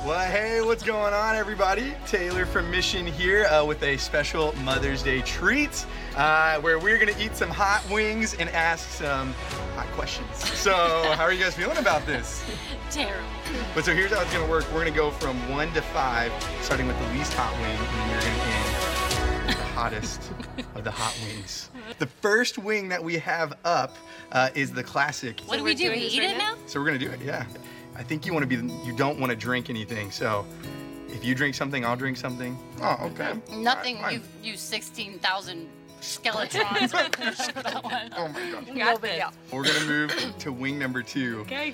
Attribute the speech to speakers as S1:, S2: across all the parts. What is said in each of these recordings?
S1: Well, hey, what's going on, everybody? Taylor from Mission here with a special Mother's Day treat where we're gonna eat some hot wings and ask some hot questions. So, how are you guys feeling about this?
S2: Terrible.
S1: But so here's how it's gonna work. We're gonna go from 1 to 5, starting with the least hot wing, and then we're gonna end with the hottest of the hot wings. The first wing that we have up is the classic.
S2: What do we do? We eat it now?
S1: So we're gonna do it, yeah. I think you don't want to drink anything, so if you drink something, I'll drink something. Oh, okay.
S2: Nothing.
S1: All right,
S2: You've used 16,000 skeletons for that one.
S1: Oh my God.
S2: No big deal.
S1: We're gonna move to wing number 2.
S3: Okay.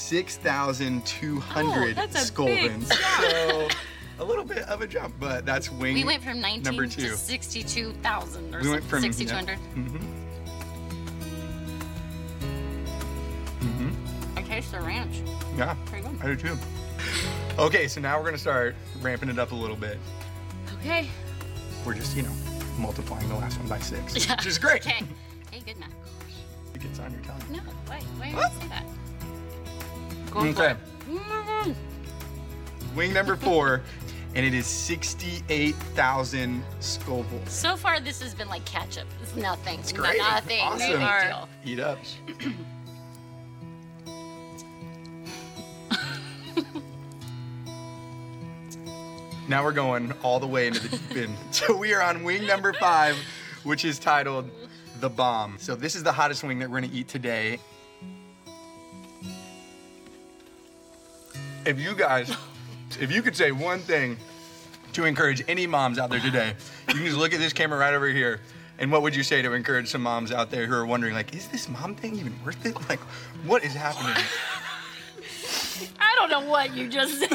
S1: 6,200
S3: that's a
S1: skull
S3: big
S1: vins. So a little bit of a jump, but that's wing
S2: We went from 19
S1: number
S2: to
S1: 2.
S2: 62,000 or
S1: We went from
S2: 6,200. I taste the ranch.
S1: Yeah,
S2: Pretty good.
S1: I do too. Okay, so now we're gonna start ramping it up a little bit.
S3: Okay.
S1: We're just, multiplying the last one by 6,
S2: Yeah.
S1: which is great.
S2: Okay. Hey, good math.
S1: It gets on your tongue.
S2: No, wait, why did
S1: What?
S2: you say that?
S1: Okay,
S2: Mm.
S1: wing number 4, and it is 68,000 Scovilles.
S2: So far, this has been like ketchup. It's nothing.
S1: It's great.
S2: Nothing.
S1: Awesome.
S2: No big deal.
S1: Eat up. Now we're going all the way into the deep end. So we are on wing number 5, which is titled The Bomb. So this is the hottest wing that we're gonna eat today. If you could say one thing to encourage any moms out there today, you can just look at this camera right over here. And what would you say to encourage some moms out there who are wondering, like, is this mom thing even worth it? Like, what is happening?
S2: I don't know what you just said.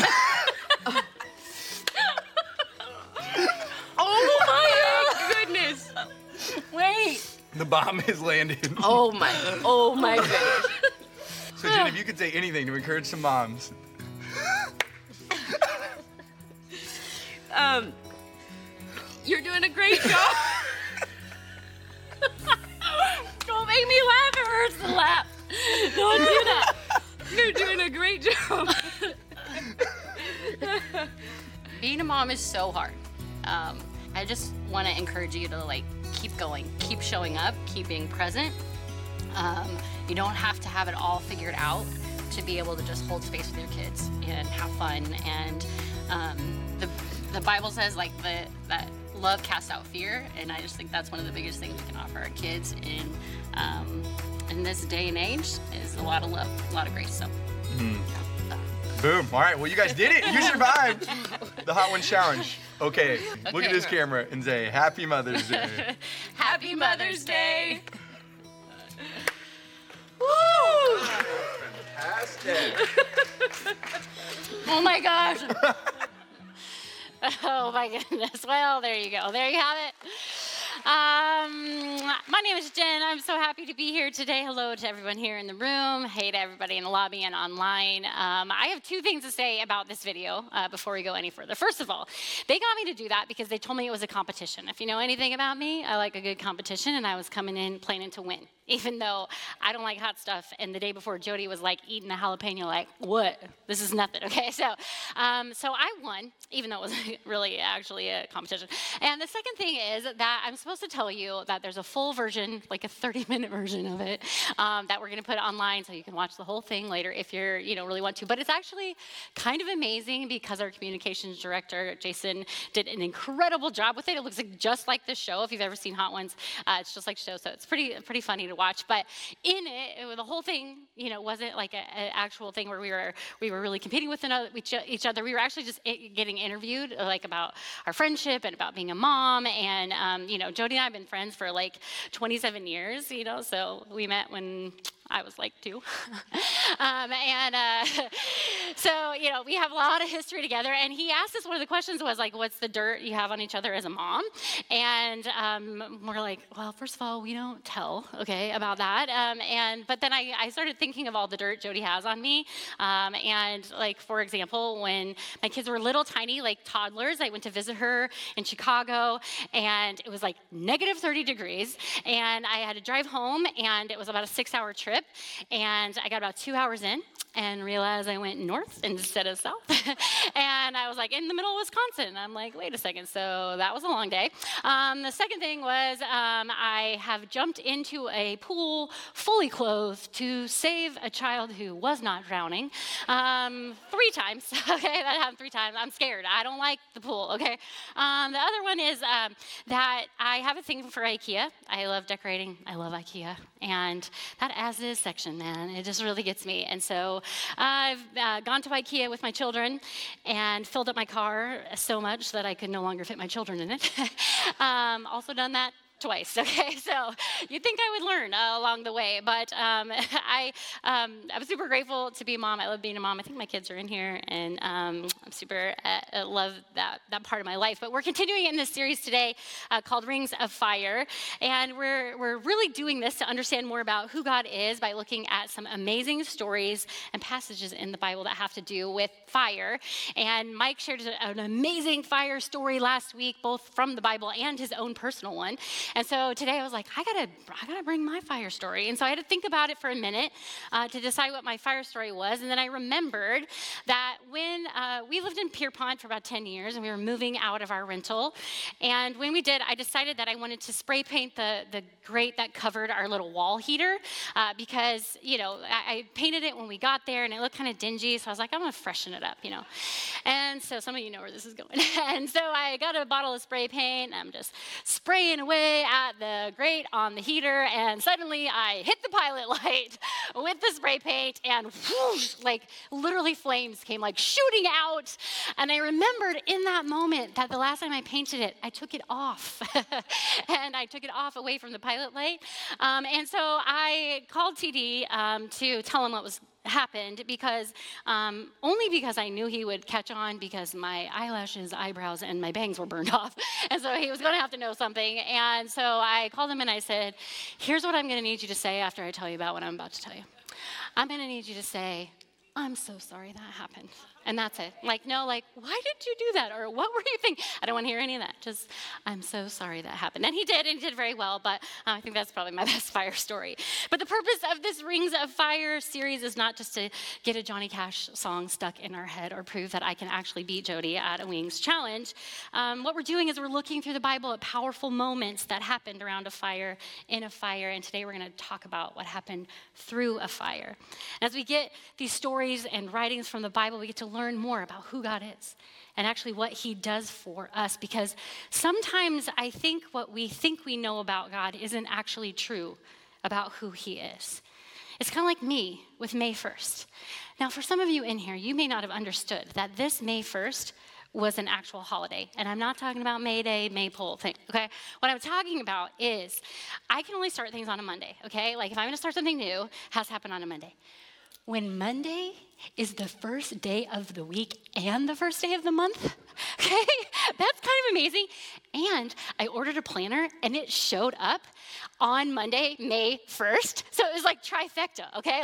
S3: Oh my goodness.
S2: Wait.
S1: The bomb has landed.
S3: Oh my goodness.
S1: So Jen, if you could say anything to encourage some moms.
S3: You're doing a great job.
S2: Don't make me laugh. It hurts to laugh. Don't do that.
S3: You're doing a great job.
S2: Being a mom is so hard. I just want to encourage you to keep going, keep showing up, keep being present. You don't have to have it all figured out to be able to just hold space with your kids and have fun. And the Bible says that love casts out fear, and I just think that's one of the biggest things we can offer our kids in this day and age is a lot of love, a lot of grace. So.
S1: Boom. All right, well, you guys did it. You survived the Hot Ones Challenge. Okay, look at this camera and say, Happy Mother's Day.
S2: Happy Mother's Day.
S3: Woo!
S1: Fantastic.
S2: Oh my gosh. Oh my goodness. Well, there you go. There you have it. My name is Jen. I'm so happy to be here today. Hello to everyone here in the room. Hey to everybody in the lobby and online. I have 2 things to say about this video before we go any further. First of all, they got me to do that because they told me it was a competition. If you know anything about me, I like a good competition, and I was coming in planning to win. Even though I don't like hot stuff, and the day before Jody was eating a jalapeno, what? This is nothing, okay? So I won, even though it wasn't really actually a competition. And the second thing is that I'm supposed to tell you that there's a full version, a 30-minute version of it, that we're gonna put online so you can watch the whole thing later if you're, really want to. But it's actually kind of amazing because our communications director, Jason, did an incredible job with it. It looks just like the show. If you've ever seen Hot Ones, it's just like the show, so it's pretty funny to watch. But in it, the whole thing, wasn't like an actual thing where we were really competing with each other. We were actually just getting interviewed about our friendship and about being a mom. And Jody and I have been friends for 27 years. So we met when I was 2. So, we have a lot of history together. And he asked us, one of the questions was what's the dirt you have on each other as a mom? And we're well, first of all, we don't tell, okay, about that. But then I started thinking of all the dirt Jody has on me. For example, when my kids were little tiny, toddlers, I went to visit her in Chicago, and it was -30 degrees. And I had to drive home, and it was about a 6-hour trip. trip, and I got about 2 hours in and realized I went north instead of south. And I was like in the middle of Wisconsin. I'm like, wait a second. So that was a long day. The second thing was I have jumped into a pool fully clothed to save a child who was not drowning 3 times. Okay, that happened 3 times. I'm scared. I don't like the pool. Okay. The other one is that I have a thing for IKEA. I love decorating. I love IKEA. And that as is section, man, it just really gets me. And so I've gone to IKEA with my children and filled up my car so much that I could no longer fit my children in it. Also done that twice, okay? So you'd think I would learn along the way, but I'm super grateful to be a mom. I love being a mom. I think my kids are in here, and I'm super love that part of my life. But we're continuing in this series today called Rings of Fire, and we're really doing this to understand more about who God is by looking at some amazing stories and passages in the Bible that have to do with fire. And Mike shared an amazing fire story last week, both from the Bible and his own personal one. And so today I was like, I gotta bring my fire story. And so I had to think about it for a minute to decide what my fire story was. And then I remembered that when we lived in Pierpont for about 10 years, and we were moving out of our rental. And when we did, I decided that I wanted to spray paint the grate that covered our little wall heater because, I painted it when we got there, and it looked kind of dingy. So I was like, I'm gonna freshen it up, And so some of you know where this is going. And so I got a bottle of spray paint, and I'm just spraying away at the grate on the heater, and suddenly I hit the pilot light with the spray paint, and whoosh, literally flames came shooting out. And I remembered in that moment that the last time I painted it, I took it off. And I took it off away from the pilot light. And so I called TD to tell him what was happened only because I knew he would catch on because my eyelashes, eyebrows, and my bangs were burned off. And so he was going to have to know something. And so I called him and I said, here's what I'm going to need you to say after I tell you about what I'm about to tell you. I'm going to need you to say, I'm so sorry that happened. And that's it. Why did you do that? Or what were you thinking? I don't want to hear any of that. Just, I'm so sorry that happened. And he did very well, but I think that's probably my best fire story. But the purpose of this Rings of Fire series is not just to get a Johnny Cash song stuck in our head or prove that I can actually beat Jody at a Wings challenge. What we're doing is we're looking through the Bible at powerful moments that happened around a fire, in a fire, and today we're going to talk about what happened through a fire. And as we get these stories and writings from the Bible, we get to learn more about who God is and actually what he does for us, because sometimes I think what we think we know about God isn't actually true about who he is. It's kind of like me with May 1st. Now, for some of you in here, you may not have understood that this May 1st was an actual holiday. And I'm not talking about May Day, Maypole thing, okay? What I'm talking about is I can only start things on a Monday, okay? If I'm gonna start something new, it has to happen on a Monday. When Monday is the first day of the week and the first day of the month, okay? That's kind of amazing. And I ordered a planner, and it showed up on Monday, May 1st. So it was trifecta, okay?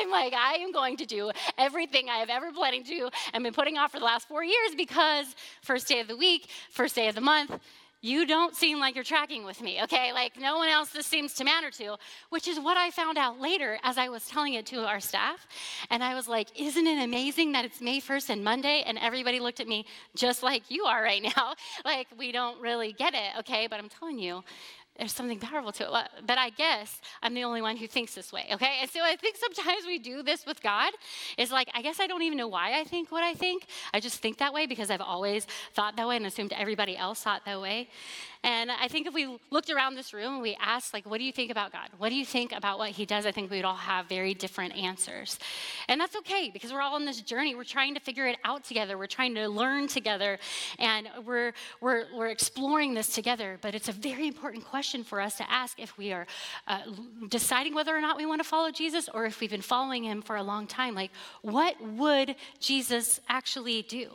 S2: I am going to do everything I have ever planned to do and been putting off for the last 4 years because first day of the week, first day of the month, you don't seem like you're tracking with me, okay? No one else this seems to matter to, which is what I found out later as I was telling it to our staff. And I was like, isn't it amazing that it's May 1st and Monday? And everybody looked at me just like you are right now. We don't really get it, okay? But I'm telling you, there's something powerful to it. But I guess I'm the only one who thinks this way, okay? And so I think sometimes we do this with God. It's I guess I don't even know why I think what I think. I just think that way because I've always thought that way and assumed everybody else thought that way. And I think if we looked around this room and we asked, what do you think about God? What do you think about what he does? I think we'd all have very different answers. And that's okay because we're all on this journey. We're trying to figure it out together. We're trying to learn together. And we're exploring this together. But it's a very important question for us to ask if we are deciding whether or not we want to follow Jesus or if we've been following him for a long time. What would Jesus actually do?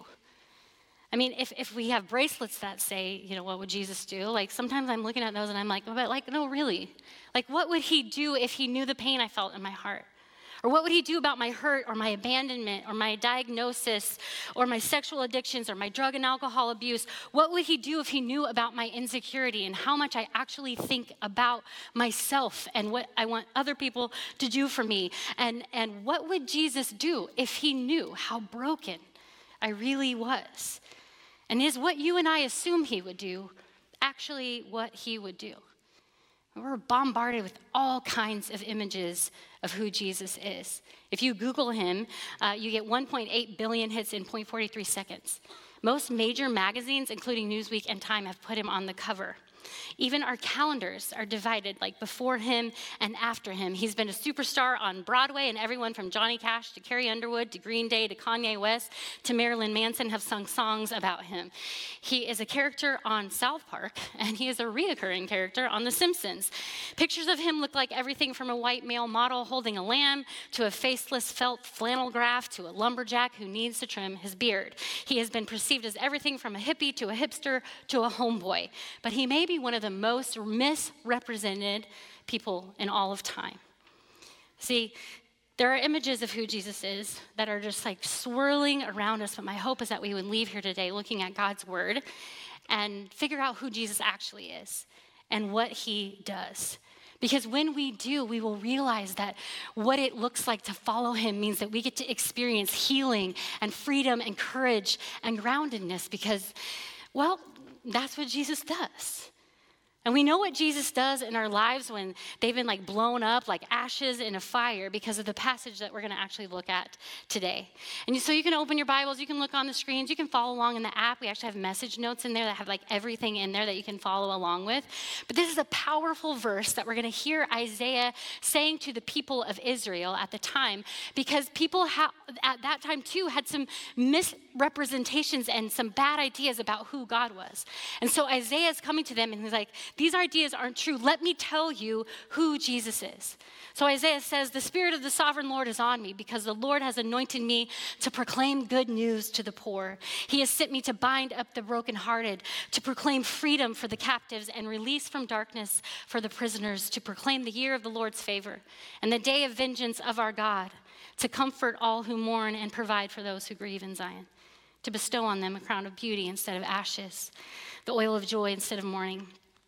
S2: I mean, if we have bracelets that say, what would Jesus do? Sometimes I'm looking at those and I'm no, really. What would he do if he knew the pain I felt in my heart? Or what would he do about my hurt or my abandonment or my diagnosis or my sexual addictions or my drug and alcohol abuse? What would he do if he knew about my insecurity and how much I actually think about myself and what I want other people to do for me? And what would Jesus do if he knew how broken I really was? And is what you and I assume he would do actually what he would do? We're bombarded with all kinds of images of who Jesus is. If you Google him, you get 1.8 billion hits in 0.43 seconds. Most major magazines, including Newsweek and Time, have put him on the cover. Even our calendars are divided, like before him and after him. He's been a superstar on Broadway, and everyone from Johnny Cash to Carrie Underwood to Green Day to Kanye West to Marilyn Manson have sung songs about him. He is a character on South Park, and he is a reoccurring character on The Simpsons. Pictures of him look like everything from a white male model holding a lamb to a faceless felt flannel graph to a lumberjack who needs to trim his beard. He has been perceived as everything from a hippie to a hipster to a homeboy, but he may be one of the most misrepresented people in all of time. See, there are images of who Jesus is that are just like swirling around us, but my hope is that we would leave here today looking at God's word and figure out who Jesus actually is and what he does. Because when we do, we will realize that what it looks like to follow him means that we get to experience healing and freedom and courage and groundedness because, well, that's what Jesus does. And we know what Jesus does in our lives when they've been like blown up like ashes in a fire because of the passage that we're going to actually look at today. And so you can open your Bibles, you can look on the screens, you can follow along in the app. We actually have message notes in there that have like everything in there that you can follow along with. But this is a powerful verse that we're going to hear Isaiah saying to the people of Israel at the time, because people at that time too had some misrepresentations and some bad ideas about who God was. And so Isaiah is coming to them and he's like, these ideas aren't true. Let me tell you who Jesus is. So Isaiah says, the Spirit of the Sovereign Lord is on me because the Lord has anointed me to proclaim good news to the poor. He has sent me to bind up the brokenhearted, to proclaim freedom for the captives and release from darkness for the prisoners, to proclaim the year of the Lord's favor and the day of vengeance of our God, to comfort all who mourn and provide for those who grieve in Zion, to bestow on them a crown of beauty instead of ashes, the oil of joy instead of mourning,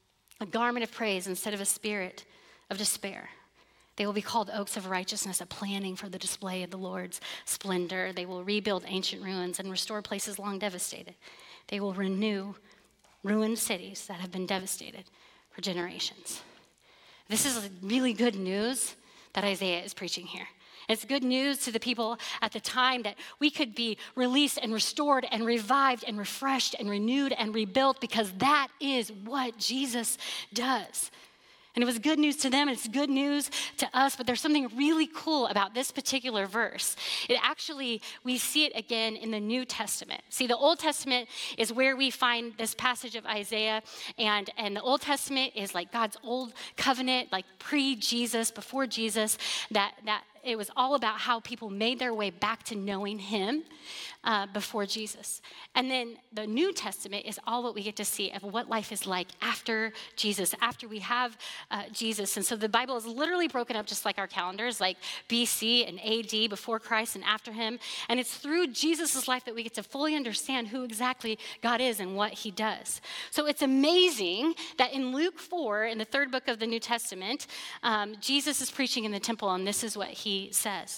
S2: a garment of praise instead of a spirit of despair. They will be called oaks of righteousness, a planting for the display of the Lord's splendor. They will rebuild ancient ruins and restore places long devastated. They will renew ruined cities that have been devastated for generations. This is really good news that Isaiah is preaching here. It's good news to the people at the time that we could be released and restored and revived and refreshed and renewed and rebuilt because that is what Jesus does. And it was good news to them, and it's good news to us, but there's something really cool about this particular verse. It actually, we see it again in the New Testament. See, the Old Testament is where we find this passage of Isaiah, and the Old Testament is like God's old covenant, like pre-Jesus, before Jesus, that it was all about how people made their way back to knowing him before Jesus. And then the New Testament is all what we get to see of what life is like after Jesus, after we have Jesus. And so the Bible is literally broken up just like our calendars, like BC and AD, before Christ and after him. And it's through Jesus' life that we get to fully understand who exactly God is and what he does. So it's amazing that in Luke 4, in the third book of the New Testament, Jesus is preaching in the temple, and this is what he says.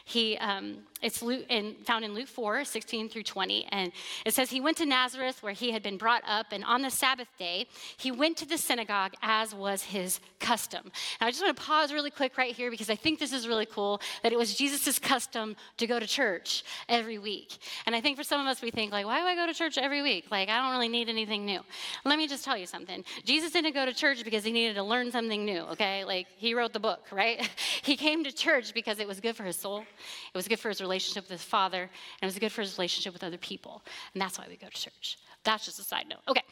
S2: It's found in Luke 4, 16 through 20, and it says, he went to Nazareth where he had been brought up, and on the Sabbath day, he went to the synagogue as was his custom. Now, I just want to pause really quick right here because I think this is really cool that it was Jesus' custom to go to church every week. And I think for some of us, we think like, why do I go to church every week? Like, I don't really need anything new. Let me just tell you something. Jesus didn't go to church because he needed to learn something new, okay? Like, he wrote the book, right? He came to church because it was good for his soul. It was good for his relationship with his Father, and it was good for his relationship with other people. And that's why we go to church. That's just a side note. Okay.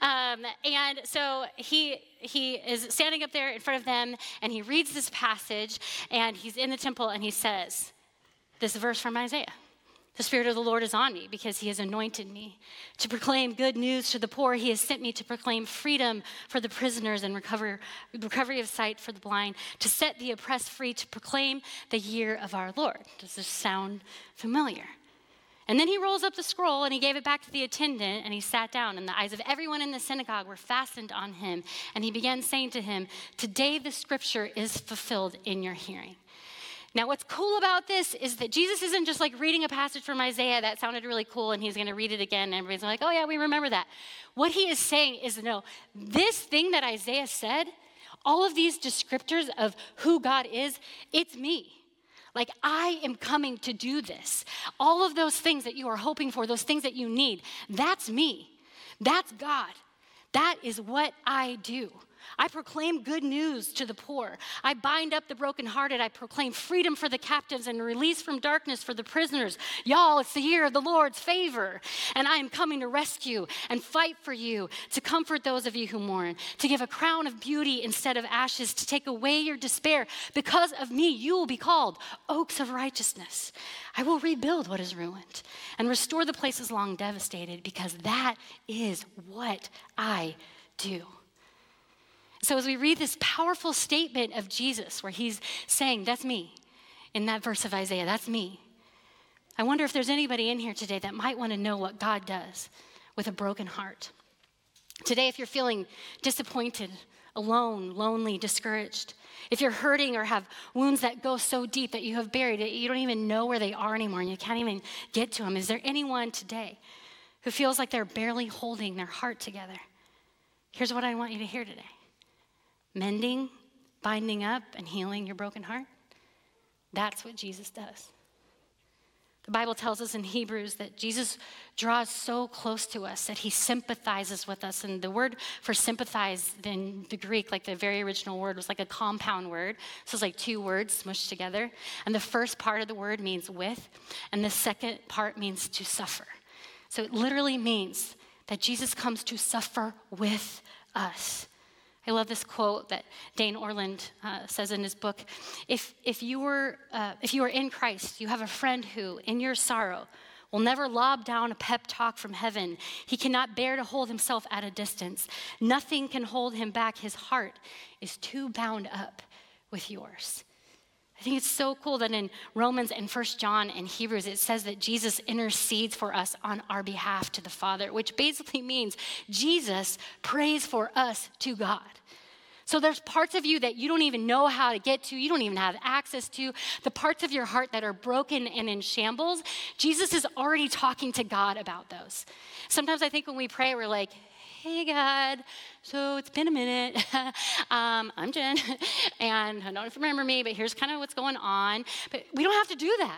S2: And so he is standing up there in front of them, and he reads this passage, and he's in the temple, and he says this verse from Isaiah. The Spirit of the Lord is on me because he has anointed me to proclaim good news to the poor. He has sent me to proclaim freedom for the prisoners and recovery of sight for the blind, to set the oppressed free, to proclaim the year of our Lord. Does this sound familiar? And then he rolls up the scroll and he gave it back to the attendant and he sat down, and the eyes of everyone in the synagogue were fastened on him. And he began saying to him, "Today the scripture is fulfilled in your hearing." Now, what's cool about this is that Jesus isn't just like reading a passage from Isaiah that sounded really cool and he's going to read it again and everybody's like, oh yeah, we remember that. What he is saying is, no, this thing that Isaiah said, all of these descriptors of who God is, it's me. Like, I am coming to do this. All of those things that you are hoping for, those things that you need, that's me. That's God. That is what I do. I proclaim good news to the poor. I bind up the brokenhearted. I proclaim freedom for the captives and release from darkness for the prisoners. Y'all, it's the year of the Lord's favor. And I am coming to rescue and fight for you, to comfort those of you who mourn, to give a crown of beauty instead of ashes, to take away your despair. Because of me, you will be called oaks of righteousness. I will rebuild what is ruined and restore the places long devastated, because that is what I do. So as we read this powerful statement of Jesus where he's saying, that's me, in that verse of Isaiah, that's me. I wonder if there's anybody in here today that might want to know what God does with a broken heart. Today, if you're feeling disappointed, alone, lonely, discouraged, if you're hurting or have wounds that go so deep that you have buried it, you don't even know where they are anymore and you can't even get to them. Is there anyone today who feels like they're barely holding their heart together? Here's what I want you to hear today. Mending, binding up, and healing your broken heart. That's what Jesus does. The Bible tells us in Hebrews that Jesus draws so close to us that he sympathizes with us. And the word for sympathize in the Greek, like the very original word, was like a compound word. So it's like two words smushed together. And the first part of the word means with, and the second part means to suffer. So it literally means that Jesus comes to suffer with us. I love this quote that Dane Orland says in his book. If you are in Christ, you have a friend who, in your sorrow, will never lob down a pep talk from heaven. He cannot bear to hold himself at a distance. Nothing can hold him back. His heart is too bound up with yours. I think it's so cool that in Romans and 1 John and Hebrews, it says that Jesus intercedes for us on our behalf to the Father, which basically means Jesus prays for us to God. So there's parts of you that you don't even know how to get to, you don't even have access to, the parts of your heart that are broken and in shambles. Jesus is already talking to God about those. Sometimes I think when we pray, we're like, hey, God, so it's been a minute. I'm Jen, and I don't know if you remember me, but here's kind of what's going on. But we don't have to do that.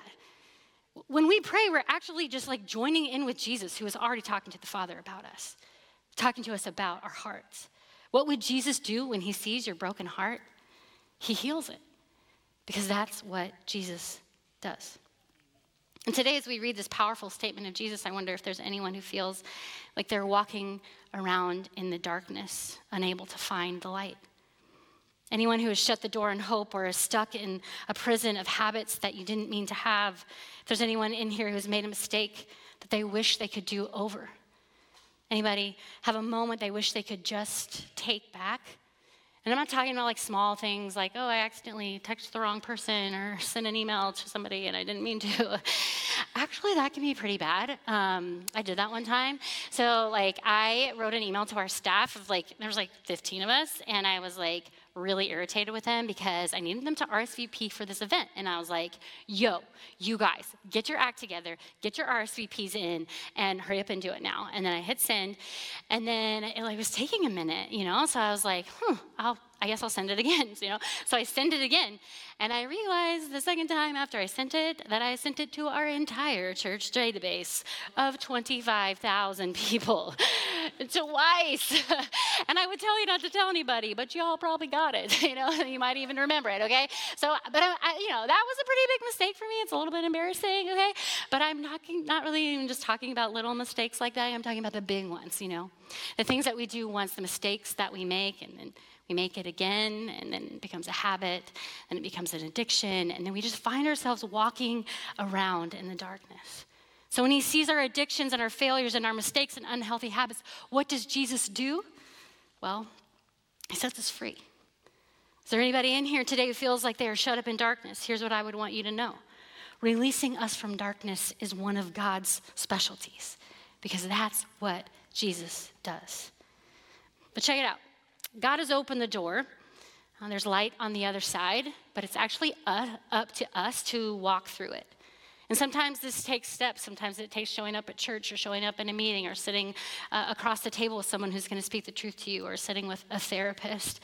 S2: When we pray, we're actually just like joining in with Jesus, who is already talking to the Father about us, talking to us about our hearts. What would Jesus do when he sees your broken heart? He heals it, because that's what Jesus does. And today, as we read this powerful statement of Jesus, I wonder if there's anyone who feels like they're walking around in the darkness, unable to find the light. Anyone who has shut the door in hope or is stuck in a prison of habits that you didn't mean to have. If there's anyone in here who's made a mistake that they wish they could do over. Anybody have a moment they wish they could just take back? And I'm not talking about like small things like, oh, I accidentally texted the wrong person or sent an email to somebody and I didn't mean to. Actually, that can be pretty bad. I did that one time. So like I wrote an email to our staff of like, there was like 15 of us, and I was like really irritated with them because I needed them to RSVP for this event. And I was like, yo, you guys, get your act together, get your RSVPs in, and hurry up and do it now. And then I hit send, and then it like was taking a minute, you know? So I was like, I guess I'll send it again, you know? So I sent it again, and I realized the second time after I sent it that I sent it to our entire church database of 25,000 people twice. And I would tell you not to tell anybody, but you all probably got it, you know? You might even remember it, okay? So, but you know, that was a pretty big mistake for me. It's a little bit embarrassing, okay? But I'm not really even just talking about little mistakes like that. I'm talking about the big ones, you know? The things that we do once, the mistakes that we make, and then we make it again, and then it becomes a habit, and it becomes an addiction, and then we just find ourselves walking around in the darkness. So when he sees our addictions and our failures and our mistakes and unhealthy habits, what does Jesus do? Well, he sets us free. Is there anybody in here today who feels like they are shut up in darkness? Here's what I would want you to know. Releasing us from darkness is one of God's specialties because that's what Jesus does. But check it out. God has opened the door. There's light on the other side, but it's actually up to us to walk through it. And sometimes this takes steps. Sometimes it takes showing up at church or showing up in a meeting or sitting across the table with someone who's going to speak the truth to you or sitting with a therapist.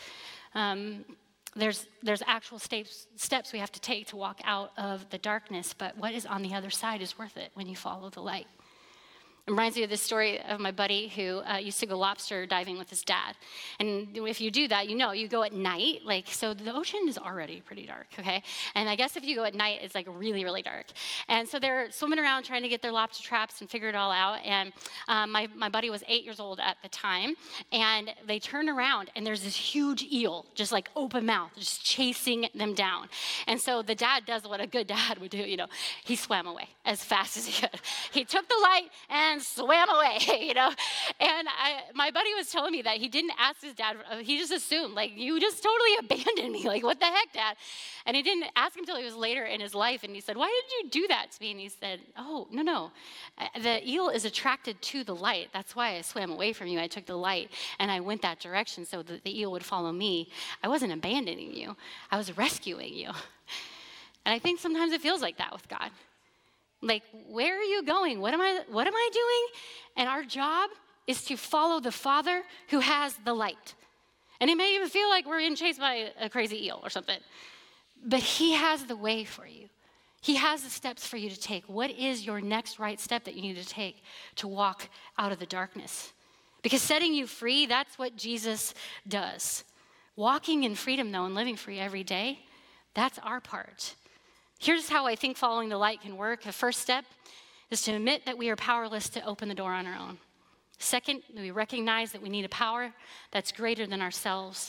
S2: There's actual steps we have to take to walk out of the darkness, but what is on the other side is worth it when you follow the light. It reminds me of this story of my buddy who used to go lobster diving with his dad. And if you do that, you go at night. So the ocean is already pretty dark, okay? And I guess if you go at night, it's really, really dark. And so they're swimming around trying to get their lobster traps and figure it all out. And my buddy was 8 years old at the time. And they turn around, and there's this huge eel, just open mouth, just chasing them down. And so the dad does what a good dad would do, He swam away as fast as he could. He took the light and swam away, And my buddy was telling me that he didn't ask his dad. He just assumed, you just totally abandoned me. What the heck, Dad? And he didn't ask him until he was later in his life. And he said, why did you do that to me? And he said, oh, no. The eel is attracted to the light. That's why I swam away from you. I took the light and I went that direction so that the eel would follow me. I wasn't abandoning you. I was rescuing you. And I think sometimes it feels like that with God. Where are you going? What am I doing? And our job is to follow the Father who has the light. And it may even feel like we're being chased by a crazy eel or something. But he has the way for you. He has the steps for you to take. What is your next right step that you need to take to walk out of the darkness? Because setting you free, that's what Jesus does. Walking in freedom, though, and living free every day, that's our part. Here's how I think following the light can work. The first step is to admit that we are powerless to open the door on our own. Second, we recognize that we need a power that's greater than ourselves.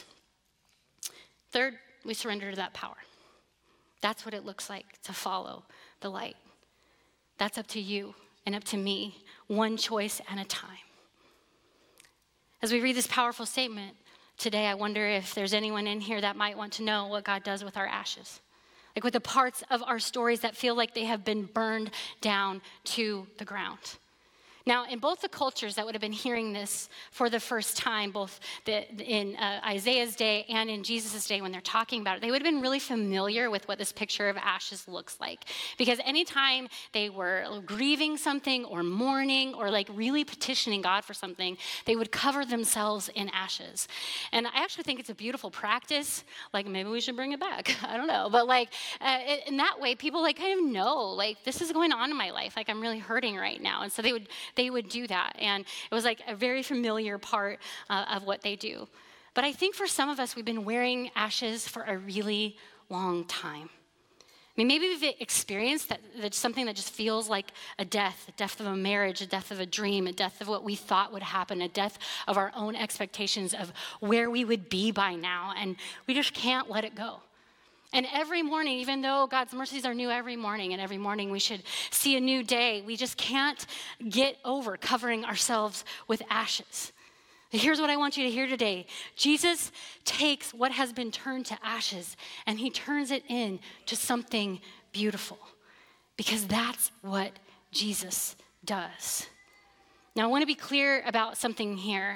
S2: Third, we surrender to that power. That's what it looks like to follow the light. That's up to you and up to me, one choice at a time. As we read this powerful statement today, I wonder if there's anyone in here that might want to know what God does with our ashes. With the parts of our stories that feel like they have been burned down to the ground. Now, in both the cultures that would have been hearing this for the first time, both in Isaiah's day and in Jesus' day when they're talking about it, they would have been really familiar with what this picture of ashes looks like. Because anytime they were grieving something or mourning or really petitioning God for something, they would cover themselves in ashes. And I actually think it's a beautiful practice. Maybe we should bring it back. I don't know. But in that way, people kind of know, this is going on in my life. I'm really hurting right now. And so they would do that. And it was a very familiar part of what they do. But I think for some of us, we've been wearing ashes for a really long time. Maybe we've experienced that's something that just feels like a death of a marriage, a death of a dream, a death of what we thought would happen, a death of our own expectations of where we would be by now. And we just can't let it go. And every morning, even though God's mercies are new every morning, and every morning we should see a new day, we just can't get over covering ourselves with ashes. Here's what I want you to hear today. Jesus takes what has been turned to ashes, and he turns it into something beautiful. Because that's what Jesus does. Now, I want to be clear about something here.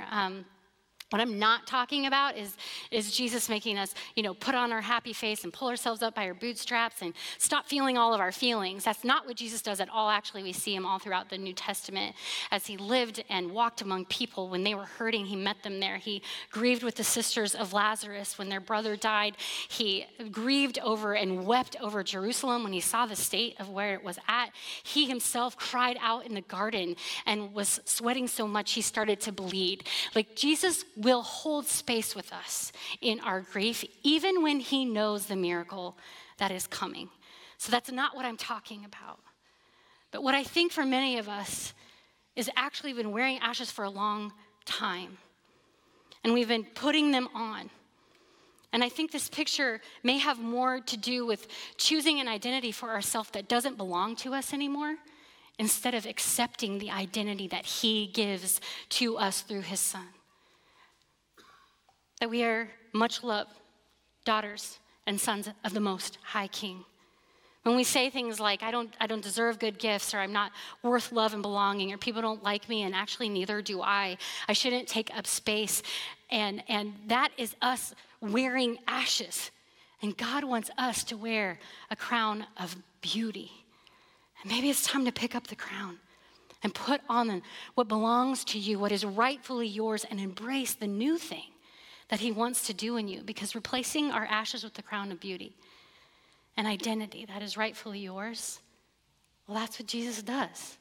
S2: What I'm not talking about is Jesus making us, put on our happy face and pull ourselves up by our bootstraps and stop feeling all of our feelings. That's not what Jesus does at all. Actually, we see him all throughout the New Testament as he lived and walked among people. When they were hurting, he met them there. He grieved with the sisters of Lazarus. When their brother died, he grieved over and wept over Jerusalem when he saw the state of where it was at. He himself cried out in the garden and was sweating so much he started to bleed. Jesus will hold space with us in our grief, even when he knows the miracle that is coming. So that's not what I'm talking about. But what I think for many of us is actually been wearing ashes for a long time. And we've been putting them on. And I think this picture may have more to do with choosing an identity for ourselves that doesn't belong to us anymore instead of accepting the identity that he gives to us through his son. That we are much loved daughters and sons of the Most High King. When we say things like, I don't deserve good gifts, or I'm not worth love and belonging, or people don't like me, and actually neither do I shouldn't take up space, and that is us wearing ashes. And God wants us to wear a crown of beauty. And maybe it's time to pick up the crown and put on what belongs to you, what is rightfully yours, and embrace the new thing that he wants to do in you, because replacing our ashes with the crown of beauty, an identity that is rightfully yours, well, that's what Jesus does.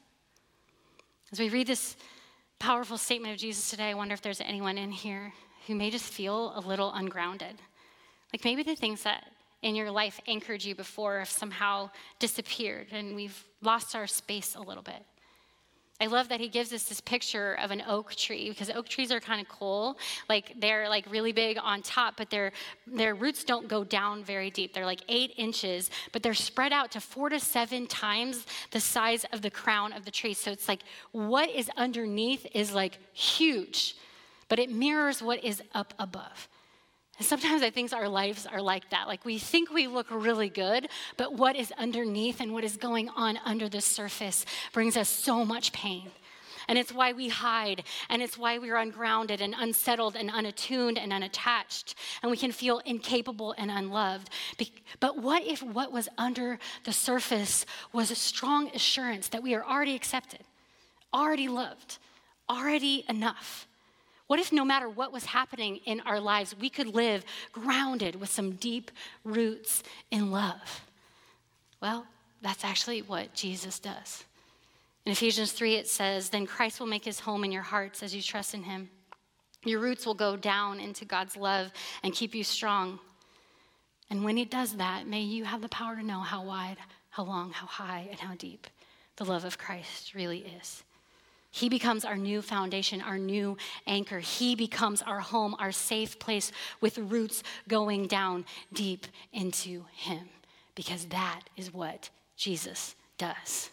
S2: As we read this powerful statement of Jesus today, I wonder if there's anyone in here who may just feel a little ungrounded. Like maybe the things that in your life anchored you before have somehow disappeared, and we've lost our space a little bit. I love that he gives us this picture of an oak tree, because oak trees are kind of cool. Like they're like really big on top, but their roots don't go down very deep. They're like 8 inches, but they're spread out to 4 to 7 times the size of the crown of the tree. So it's like what is underneath is like huge, but it mirrors what is up above. And sometimes I think our lives are like that. Like we think we look really good, but what is underneath and what is going on under the surface brings us so much pain. And it's why we hide, and it's why we're ungrounded and unsettled and unattuned and unattached, and we can feel incapable and unloved. But what if what was under the surface was a strong assurance that we are already accepted, already loved, already enough? What if no matter what was happening in our lives, we could live grounded with some deep roots in love? Well, that's actually what Jesus does. In Ephesians 3, it says, "Then Christ will make his home in your hearts as you trust in him. Your roots will go down into God's love and keep you strong. And when he does that, may you have the power to know how wide, how long, how high, and how deep the love of Christ really is." He becomes our new foundation, our new anchor. He becomes our home, our safe place with roots going down deep into him, because that is what Jesus does.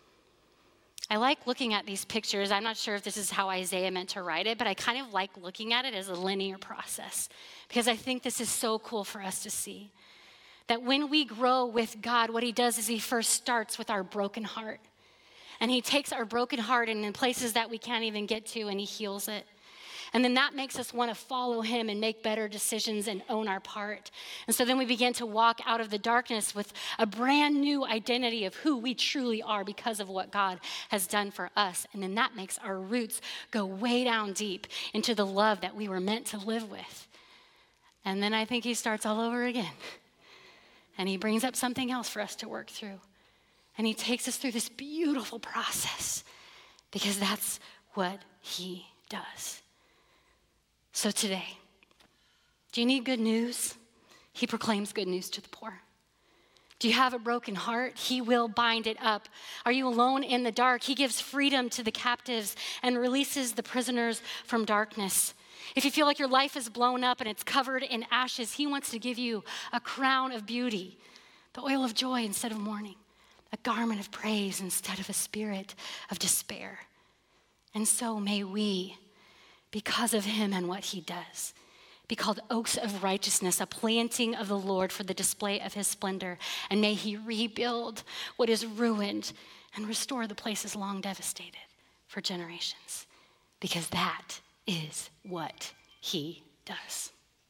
S2: I like looking at these pictures. I'm not sure if this is how Isaiah meant to write it, but I kind of like looking at it as a linear process, because I think this is so cool for us to see. That when we grow with God, what he does is he first starts with our broken heart. And he takes our broken heart and in places that we can't even get to, and he heals it. And then that makes us want to follow him and make better decisions and own our part. And so then we begin to walk out of the darkness with a brand new identity of who we truly are because of what God has done for us. And then that makes our roots go way down deep into the love that we were meant to live with. And then I think he starts all over again. And he brings up something else for us to work through. And he takes us through this beautiful process, because that's what he does. So today, do you need good news? He proclaims good news to the poor. Do you have a broken heart? He will bind it up. Are you alone in the dark? He gives freedom to the captives and releases the prisoners from darkness. If you feel like your life is blown up and it's covered in ashes, he wants to give you a crown of beauty, the oil of joy instead of mourning, a garment of praise instead of a spirit of despair. And so may we, because of him and what he does, be called oaks of righteousness, a planting of the Lord for the display of his splendor. And may he rebuild what is ruined and restore the places long devastated for generations, because that is what he does.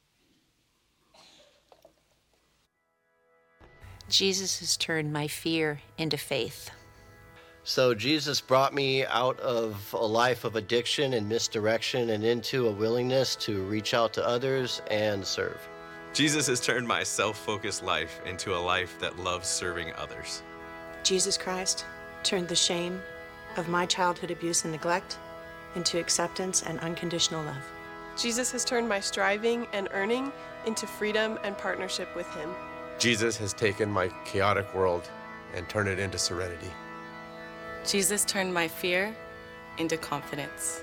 S4: Jesus has turned my fear into faith.
S5: So Jesus brought me out of a life of addiction and misdirection and into a willingness to reach out to others and serve.
S6: Jesus has turned my self-focused life into a life that loves serving others.
S7: Jesus Christ turned the shame of my childhood abuse and neglect into acceptance and unconditional love.
S8: Jesus has turned my striving and earning into freedom and partnership with him.
S9: Jesus has taken my chaotic world and turned it into serenity.
S10: Jesus turned my fear into confidence.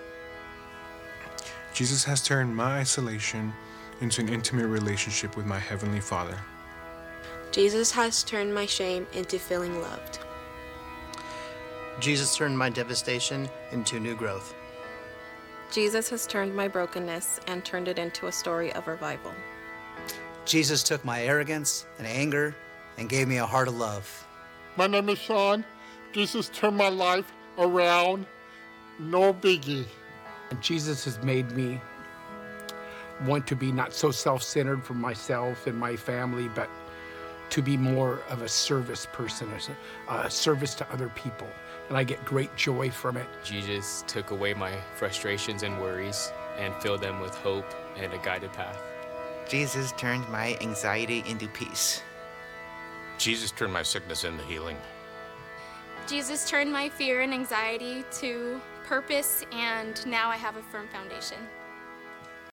S11: Jesus has turned my isolation into an intimate relationship with my Heavenly Father.
S12: Jesus has turned my shame into feeling loved. Jesus turned my devastation into new growth.
S13: Jesus has turned my brokenness and turned it into a story of revival.
S14: Jesus took my arrogance and anger and gave me a heart of love.
S15: My name is Sean. Jesus turned my life around. No biggie.
S16: And Jesus has made me want to be not so self-centered for myself and my family, but to be more of a service person, a service to other people. And I get great joy from it.
S17: Jesus took away my frustrations and worries and filled them with hope and a guided path.
S18: Jesus turned my anxiety into peace.
S19: Jesus turned my sickness into healing.
S20: Jesus turned my fear and anxiety to purpose, and now I have a firm foundation.